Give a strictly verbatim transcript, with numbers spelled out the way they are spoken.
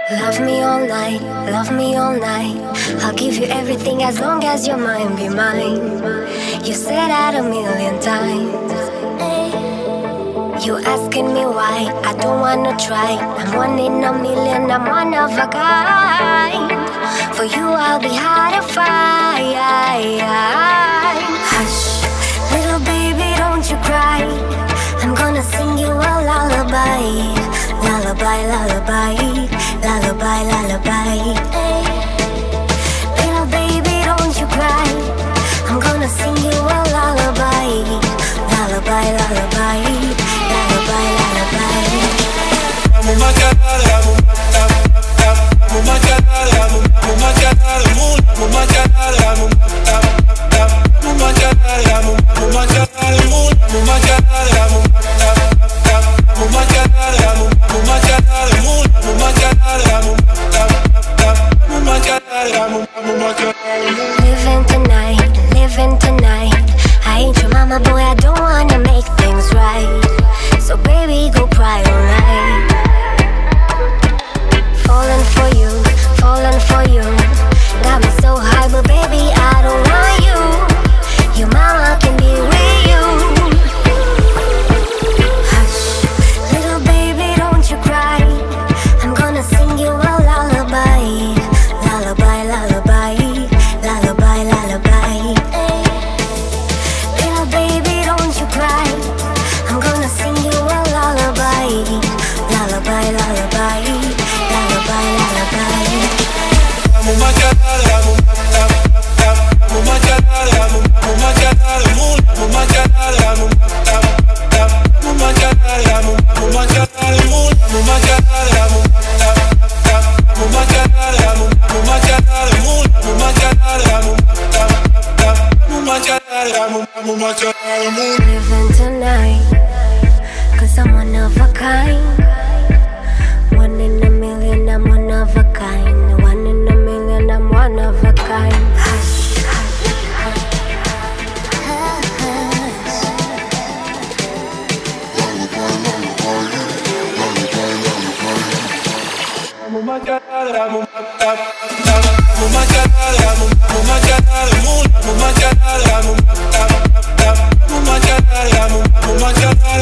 Love me all night, love me all night. I'll give you everything as long as your mind be mine. You said that a million times. You asking me why, I don't wanna try. I'm one in a million, I'm one of a kind. For you I'll be hard to find. Hush, little baby, don't you cry. I'm gonna sing you a lullaby. Lullaby, lullaby, lullaby, lullaby. Little baby, don't you cry. I'm gonna sing you a lullaby. Lullaby, lullaby, lullaby, lullaby. Living tonight, living tonight. I ain't your mama, boy, I don't wanna make things right. So baby, go cry all night. Falling for you, falling for you. Got me so high, but baby, I don't want you. Your mama can be with you. Hush, little baby, don't you cry. I'm gonna sing you a lullaby. Lullaby, lullaby, lullaby, lullaby. Little baby, don't you cry. I'm gonna sing you a lullaby. Lullaby, lullaby, lullaby, lullaby. Living tonight, cause I'm one of a kind. One in a million, I'm one of a kind. One in a million, I'm one of a kind. Hush, hush, hush, Mama